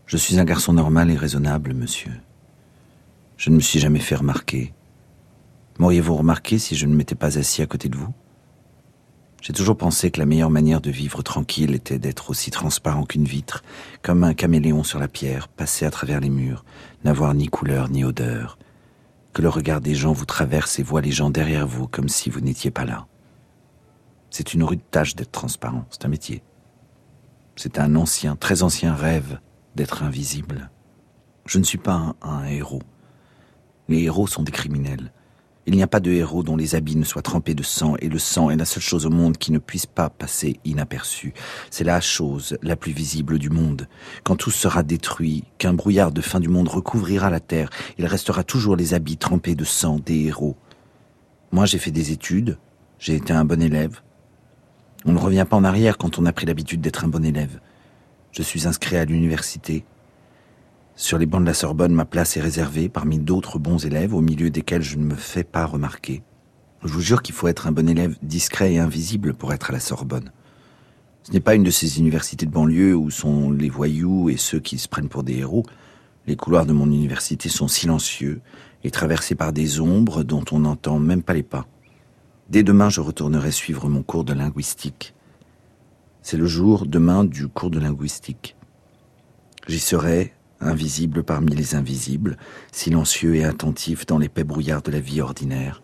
Je suis un garçon normal et raisonnable, monsieur. Je ne me suis jamais fait remarquer. M'auriez-vous remarqué si je ne m'étais pas assis à côté de vous? J'ai toujours pensé que la meilleure manière de vivre tranquille était d'être aussi transparent qu'une vitre, comme un caméléon sur la pierre, passer à travers les murs, n'avoir ni couleur ni odeur, que le regard des gens vous traverse et voit les gens derrière vous comme si vous n'étiez pas là. C'est une rude tâche d'être transparent, c'est un métier. C'est un ancien, très ancien rêve d'être invisible. Je ne suis pas un, un héros. Les héros sont des criminels. Il n'y a pas de héros dont les habits ne soient trempés de sang, et le sang est la seule chose au monde qui ne puisse pas passer inaperçue. C'est la chose la plus visible du monde. Quand tout sera détruit, qu'un brouillard de fin du monde recouvrira la terre, il restera toujours les habits trempés de sang des héros. Moi, j'ai fait des études, j'ai été un bon élève. On ne revient pas en arrière quand on a pris l'habitude d'être un bon élève. Je suis inscrit à l'université. Sur les bancs de la Sorbonne, ma place est réservée parmi d'autres bons élèves, au milieu desquels je ne me fais pas remarquer. Je vous jure qu'il faut être un bon élève discret et invisible pour être à la Sorbonne. Ce n'est pas une de ces universités de banlieue où sont les voyous et ceux qui se prennent pour des héros. Les couloirs de mon université sont silencieux et traversés par des ombres dont on n'entend même pas les pas. Dès demain, je retournerai suivre mon cours de linguistique. C'est le jour, demain, du cours de linguistique. J'y serai, invisible parmi les invisibles, silencieux et attentif dans l'épais brouillard de la vie ordinaire.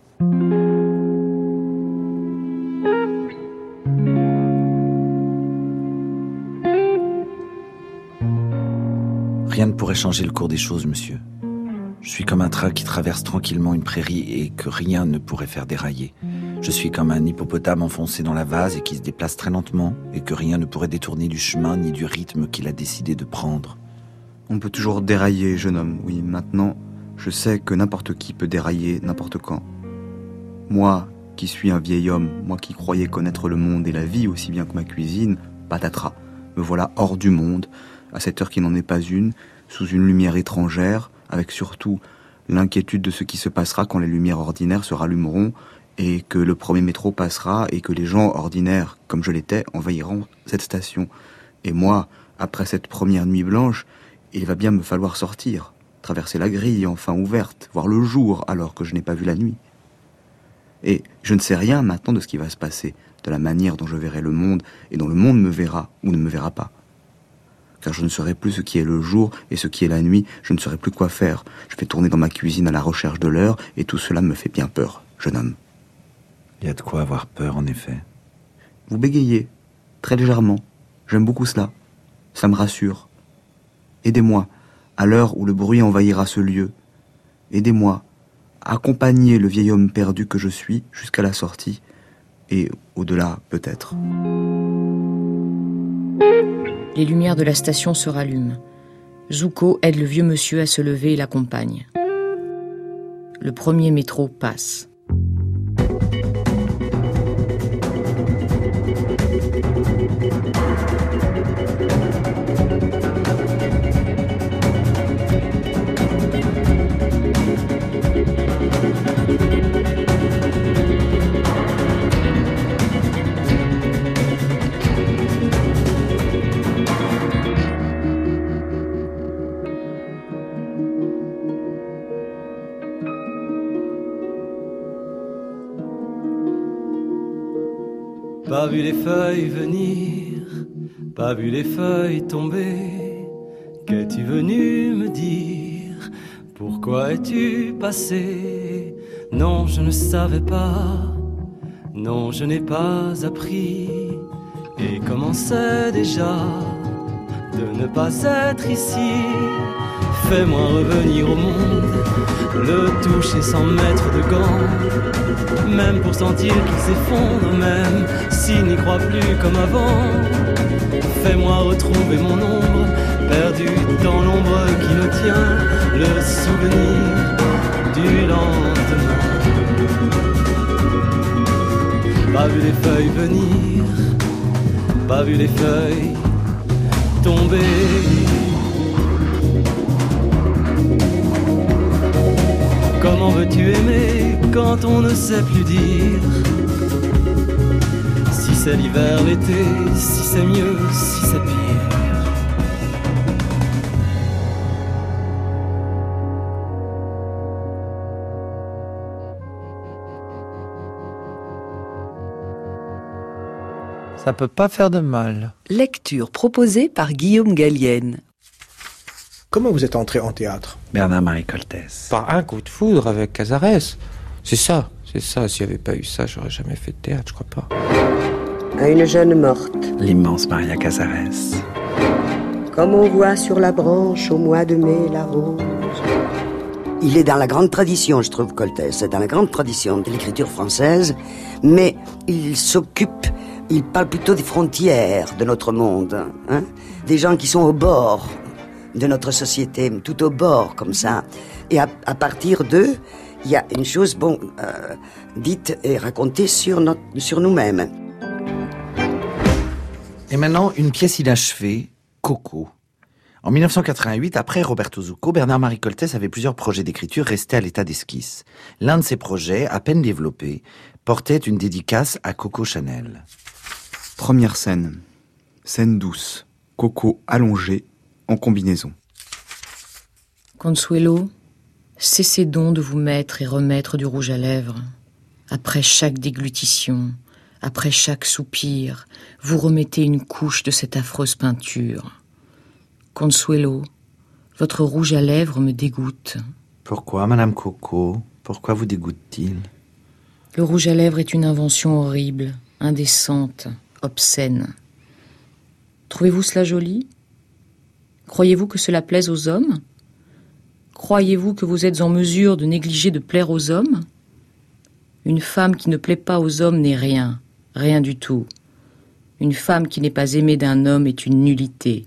Rien ne pourrait changer le cours des choses, monsieur. Je suis comme un train qui traverse tranquillement une prairie et que rien ne pourrait faire dérailler. Je suis comme un hippopotame enfoncé dans la vase et qui se déplace très lentement et que rien ne pourrait détourner du chemin ni du rythme qu'il a décidé de prendre. On peut toujours dérailler, jeune homme. Oui, maintenant, je sais que n'importe qui peut dérailler n'importe quand. Moi, qui suis un vieil homme, moi qui croyais connaître le monde et la vie aussi bien que ma cuisine, patatras, me voilà hors du monde, à cette heure qui n'en est pas une, sous une lumière étrangère, avec surtout l'inquiétude de ce qui se passera quand les lumières ordinaires se rallumeront et que le premier métro passera et que les gens ordinaires, comme je l'étais, envahiront cette station. Et moi, après cette première nuit blanche, il va bien me falloir sortir, traverser la grille enfin ouverte, voir le jour alors que je n'ai pas vu la nuit. Et je ne sais rien maintenant de ce qui va se passer, de la manière dont je verrai le monde et dont le monde me verra ou ne me verra pas. Car je ne saurai plus ce qui est le jour et ce qui est la nuit, je ne saurai plus quoi faire. Je vais tourner dans ma cuisine à la recherche de l'heure et tout cela me fait bien peur, jeune homme. Il y a de quoi avoir peur, en effet. Vous bégayez, très légèrement. J'aime beaucoup cela. Ça me rassure. Aidez-moi, à l'heure où le bruit envahira ce lieu. Aidez-moi à accompagner le vieil homme perdu que je suis jusqu'à la sortie, et au-delà peut-être. Les lumières de la station se rallument. Zuko aide le vieux monsieur à se lever et l'accompagne. Le premier métro passe. Pas vu les feuilles venir, pas vu les feuilles tomber. Qu'es-tu venu me dire? Pourquoi es-tu passé? Non, je ne savais pas, non, je n'ai pas appris. Et commençais déjà de ne pas être ici. Fais-moi revenir au monde, le toucher sans mettre de gants, même pour sentir qu'il s'effondre, même s'il n'y croit plus comme avant. Fais-moi retrouver mon ombre, perdu dans l'ombre qui nous tient, le souvenir du lendemain. Pas vu les feuilles venir, pas vu les feuilles tomber. Comment veux-tu aimer quand on ne sait plus dire? Si c'est l'hiver, l'été, si c'est mieux, si c'est pire. Ça peut pas faire de mal. Lecture proposée par Guillaume Gallienne. Comment vous êtes entré en théâtre? Bernard-Marie Coltès. Par un coup de foudre avec Cazares. C'est ça, c'est ça. S'il n'y avait pas eu ça, j'aurais jamais fait de théâtre, je crois pas. À une jeune morte. L'immense Maria Cazares. Comme on voit sur la branche au mois de mai la rose. Il est dans la grande tradition, je trouve, Coltès. C'est dans la grande tradition de l'écriture française, mais il s'occupe, il parle plutôt des frontières de notre monde, hein, des gens qui sont au bord de notre société, tout au bord, comme ça. Et à, à partir d'eux, il y a une chose, bon, euh, dite et racontée sur, notre, sur nous-mêmes. Et maintenant, une pièce inachevée, Coco. En mille neuf cent quatre-vingt-huit, après Roberto Zucco, Bernard-Marie Coltès avait plusieurs projets d'écriture restés à l'état d'esquisse. L'un de ces projets, à peine développé, portait une dédicace à Coco Chanel. Première scène. Scène douce. Coco allongé, en combinaison. Consuelo, cessez donc de vous mettre et remettre du rouge à lèvres. Après chaque déglutition, après chaque soupir, vous remettez une couche de cette affreuse peinture. Consuelo, votre rouge à lèvres me dégoûte. Pourquoi, Madame Coco? Pourquoi vous dégoûte-t-il? Le rouge à lèvres est une invention horrible, indécente, obscène. Trouvez-vous cela joli? Croyez-vous que cela plaise aux hommes? Croyez-vous que vous êtes en mesure de négliger de plaire aux hommes? Une femme qui ne plaît pas aux hommes n'est rien, rien du tout. Une femme qui n'est pas aimée d'un homme est une nullité.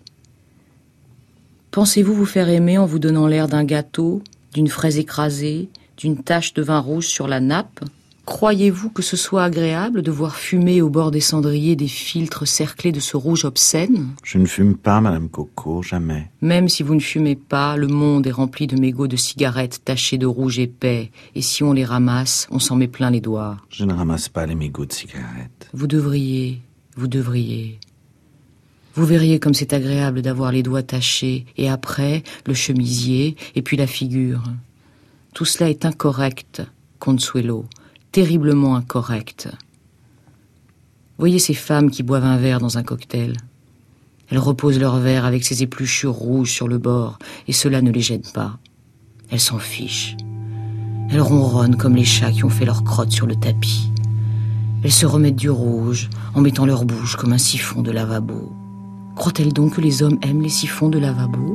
Pensez-vous vous faire aimer en vous donnant l'air d'un gâteau, d'une fraise écrasée, d'une tache de vin rouge sur la nappe? Croyez-vous que ce soit agréable de voir fumer au bord des cendriers des filtres cerclés de ce rouge obscène? Je ne fume pas, Madame Coco, jamais. Même si vous ne fumez pas, le monde est rempli de mégots de cigarettes tachés de rouge épais, et si on les ramasse, on s'en met plein les doigts. Je ne ramasse pas les mégots de cigarettes. Vous devriez, vous devriez... Vous verriez comme c'est agréable d'avoir les doigts tachés, et après, le chemisier, et puis la figure. Tout cela est incorrect, Consuelo, terriblement incorrect. Voyez ces femmes qui boivent un verre dans un cocktail. Elles reposent leur verre avec ces épluchures rouges sur le bord, et cela ne les gêne pas. Elles s'en fichent. Elles ronronnent comme les chats qui ont fait leur crotte sur le tapis. Elles se remettent du rouge, en mettant leur bouche comme un siphon de lavabo. Croient-elles donc que les hommes aiment les siphons de lavabo?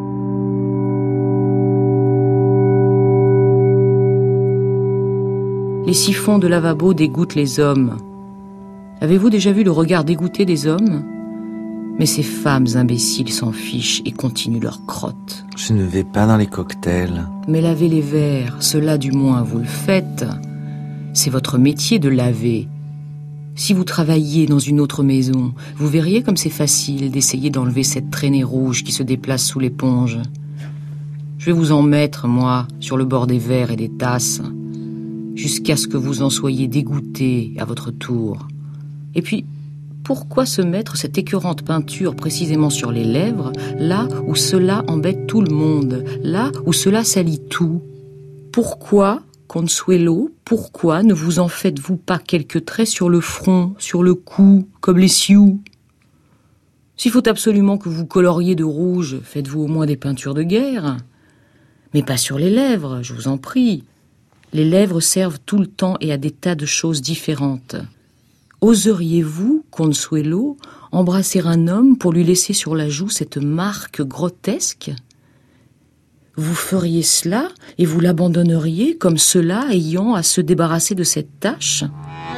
Les siphons de lavabo dégoûtent les hommes. Avez-vous déjà vu le regard dégoûté des hommes? Mais ces femmes imbéciles s'en fichent et continuent leur crotte. Je ne vais pas dans les cocktails. Mais lavez les verres, cela du moins vous le faites. C'est votre métier de laver. Si vous travailliez dans une autre maison, vous verriez comme c'est facile d'essayer d'enlever cette traînée rouge qui se déplace sous l'éponge. Je vais vous en mettre, moi, sur le bord des verres et des tasses, jusqu'à ce que vous en soyez dégoûtés à votre tour. Et puis, pourquoi se mettre cette écœurante peinture précisément sur les lèvres, là où cela embête tout le monde, là où cela salit tout? Pourquoi, Consuelo, pourquoi ne vous en faites-vous pas quelques traits sur le front, sur le cou, comme les Sioux? S'il faut absolument que vous coloriez de rouge, faites-vous au moins des peintures de guerre. Mais pas sur les lèvres, je vous en prie. Les lèvres servent tout le temps et à des tas de choses différentes. Oseriez-vous, Consuelo, embrasser un homme pour lui laisser sur la joue cette marque grotesque? Vous feriez cela et vous l'abandonneriez comme cela ayant à se débarrasser de cette tache?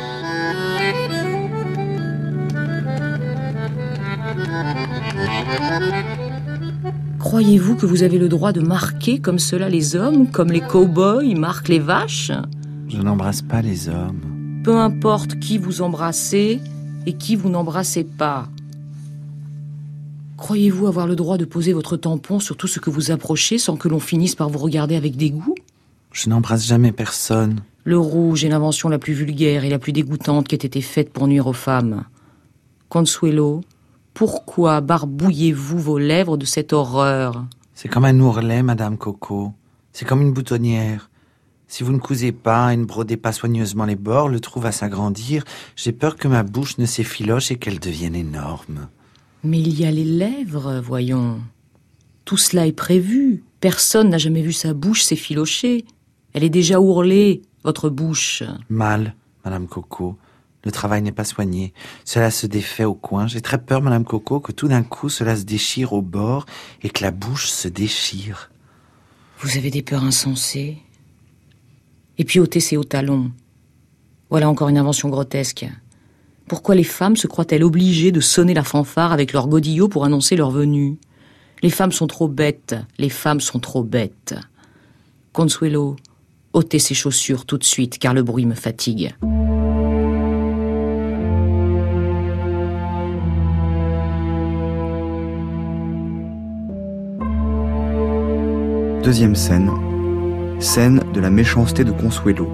Croyez-vous que vous avez le droit de marquer comme cela les hommes, comme les cow-boys marquent les vaches? Je n'embrasse pas les hommes. Peu importe qui vous embrassez et qui vous n'embrassez pas. Croyez-vous avoir le droit de poser votre tampon sur tout ce que vous approchez sans que l'on finisse par vous regarder avec dégoût? Je n'embrasse jamais personne. Le rouge est l'invention la plus vulgaire et la plus dégoûtante qui ait été faite pour nuire aux femmes. Consuelo, pourquoi barbouillez-vous vos lèvres de cette horreur? C'est comme un ourlet, Madame Coco. C'est comme une boutonnière. Si vous ne cousez pas et ne brodez pas soigneusement les bords, le trou va s'agrandir. J'ai peur que ma bouche ne s'effiloche et qu'elle devienne énorme. Mais il y a les lèvres, voyons. Tout cela est prévu. Personne n'a jamais vu sa bouche s'effilocher. Elle est déjà ourlée, votre bouche. Mal, Madame Coco. Le travail n'est pas soigné. Cela se défait au coin. J'ai très peur, Madame Coco, que tout d'un coup cela se déchire au bord et que la bouche se déchire. Vous avez des peurs insensées. Et puis ôter ses hauts talons. Voilà encore une invention grotesque. Pourquoi les femmes se croient-elles obligées de sonner la fanfare avec leur godillot pour annoncer leur venue? Les femmes sont trop bêtes, les femmes sont trop bêtes. Consuelo, ôtez ses chaussures tout de suite, car le bruit me fatigue. Deuxième scène. Scène de la méchanceté de Consuelo.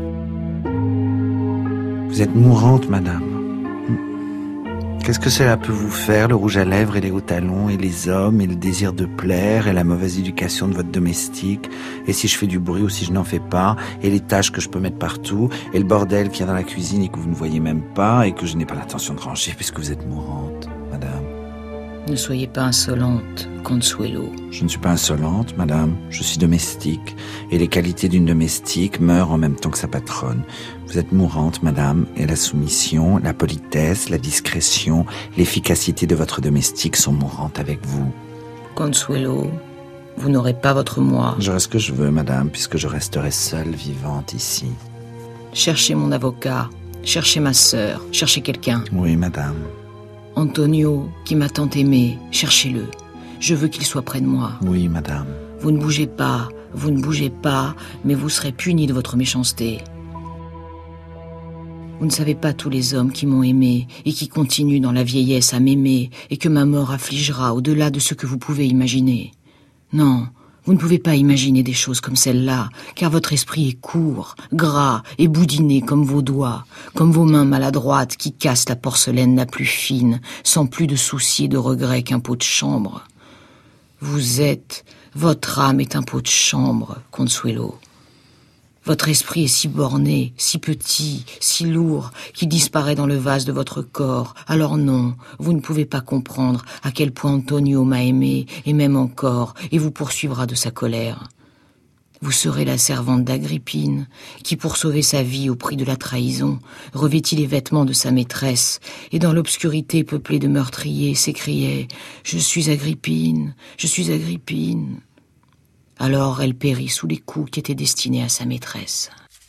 Vous êtes mourante, madame. Qu'est-ce que cela peut vous faire, le rouge à lèvres et les hauts talons, et les hommes, et le désir de plaire, et la mauvaise éducation de votre domestique, et si je fais du bruit ou si je n'en fais pas, et les tâches que je peux mettre partout, et le bordel qu'il y a dans la cuisine et que vous ne voyez même pas, et que je n'ai pas l'intention de ranger puisque vous êtes mourante, madame. Ne soyez pas insolente, Consuelo. Je ne suis pas insolente, madame. Je suis domestique. Et les qualités d'une domestique meurent en même temps que sa patronne. Vous êtes mourante, madame, et la soumission, la politesse, la discrétion, l'efficacité de votre domestique sont mourantes avec vous. Consuelo, vous n'aurez pas votre moi. J'aurai ce que je veux, madame, puisque je resterai seule vivante ici. Cherchez mon avocat, cherchez ma sœur, cherchez quelqu'un. Oui, madame. Antonio, qui m'a tant aimé, cherchez-le. Je veux qu'il soit près de moi. Oui, madame. Vous ne bougez pas, vous ne bougez pas, mais vous serez puni de votre méchanceté. Vous ne savez pas tous les hommes qui m'ont aimé et qui continuent dans la vieillesse à m'aimer et que ma mort affligera au-delà de ce que vous pouvez imaginer. Non, vous ne pouvez pas imaginer des choses comme celle-là, car votre esprit est court, gras et boudiné comme vos doigts, comme vos mains maladroites qui cassent la porcelaine la plus fine, sans plus de soucis et de regrets qu'un pot de chambre. Vous êtes, votre âme est un pot de chambre, Consuelo. Votre esprit est si borné, si petit, si lourd, qu'il disparaît dans le vase de votre corps. Alors non, vous ne pouvez pas comprendre à quel point Antonio m'a aimé, et m'aime encore, et vous poursuivra de sa colère. Vous serez la servante d'Agrippine, qui, pour sauver sa vie au prix de la trahison, revêtit les vêtements de sa maîtresse, et dans l'obscurité peuplée de meurtriers, s'écriait « Je suis Agrippine, je suis Agrippine ». Alors elle périt sous les coups qui étaient destinés à sa maîtresse.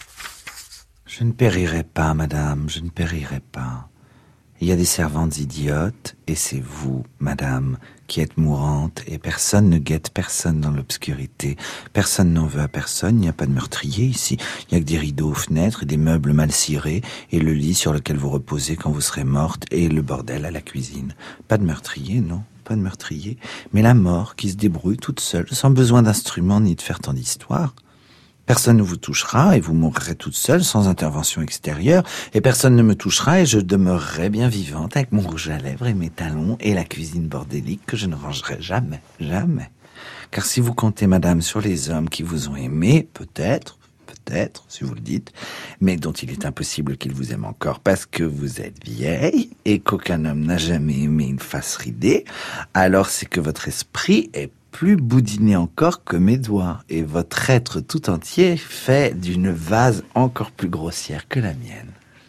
Je ne périrai pas, madame, je ne périrai pas. Il y a des servantes idiotes, et c'est vous, madame, qui êtes mourante, et personne ne guette personne dans l'obscurité. Personne n'en veut à personne, il n'y a pas de meurtrier ici. Il n'y a que des rideaux aux fenêtres, et des meubles mal cirés, et le lit sur lequel vous reposez quand vous serez morte, et le bordel à la cuisine. Pas de meurtrier, non, pas de meurtrier, mais la mort qui se débrouille toute seule, sans besoin d'instruments ni de faire tant d'histoires. Personne ne vous touchera et vous mourrez toute seule sans intervention extérieure et personne ne me touchera et je demeurerai bien vivante avec mon rouge à lèvres et mes talons et la cuisine bordélique que je ne rangerai jamais, jamais. Car si vous comptez, madame, sur les hommes qui vous ont aimé, peut-être, peut-être, si vous le dites, mais dont il est impossible qu'ils vous aiment encore parce que vous êtes vieille et qu'aucun homme n'a jamais aimé une face ridée, alors c'est que votre esprit est plus boudiné encore que mes doigts, et votre être tout entier fait d'une vase encore plus grossière que la mienne.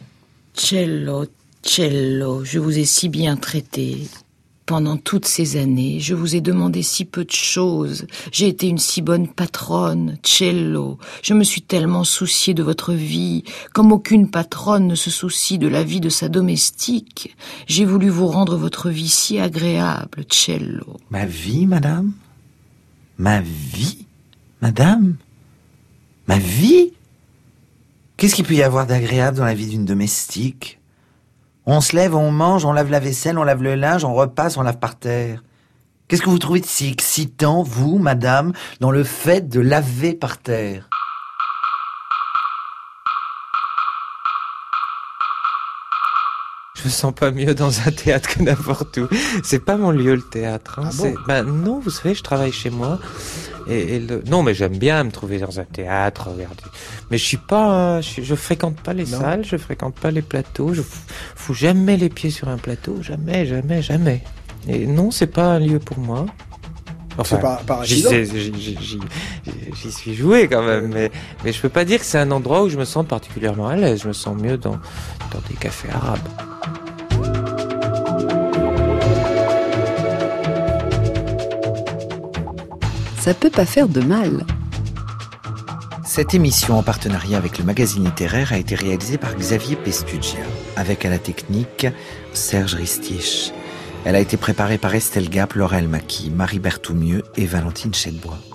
Cello, Cello, je vous ai si bien traité. Pendant toutes ces années, je vous ai demandé si peu de choses. J'ai été une si bonne patronne, Cello. Je me suis tellement souciée de votre vie, comme aucune patronne ne se soucie de la vie de sa domestique. J'ai voulu vous rendre votre vie si agréable, Cello. Ma vie, madame ? Ma vie, madame ? Ma vie ? Qu'est-ce qu'il peut y avoir d'agréable dans la vie d'une domestique ? On se lève, on mange, on lave la vaisselle, on lave le linge, on repasse, on lave par terre. Qu'est-ce que vous trouvez de si excitant, vous, madame, dans le fait de laver par terre ? Je me sens pas mieux dans un théâtre que n'importe où. C'est pas mon lieu, le théâtre. Hein. Ah c'est... bon ben, non, vous savez, je travaille chez moi. Et, et le... Non, mais j'aime bien me trouver dans un théâtre, regarder. Mais je suis pas, je, je fréquente pas les non. salles, je fréquente pas les plateaux, je fous jamais les pieds sur un plateau, jamais, jamais, jamais. Et non, c'est pas un lieu pour moi. Enfin, c'est pas, par j'y, j'y, j'y, j'y, j'y suis joué quand même, mais, mais je peux pas dire que c'est un endroit où je me sens particulièrement à l'aise. Je me sens mieux dans, dans des cafés arabes. Ça peut pas faire de mal. Cette émission en partenariat avec le magazine littéraire a été réalisée par Xavier Pestugia, avec à la technique Serge Ristich. Elle a été préparée par Estelle Gap, Laurel Maki, Marie Berthoumieux et Valentine Chedbois.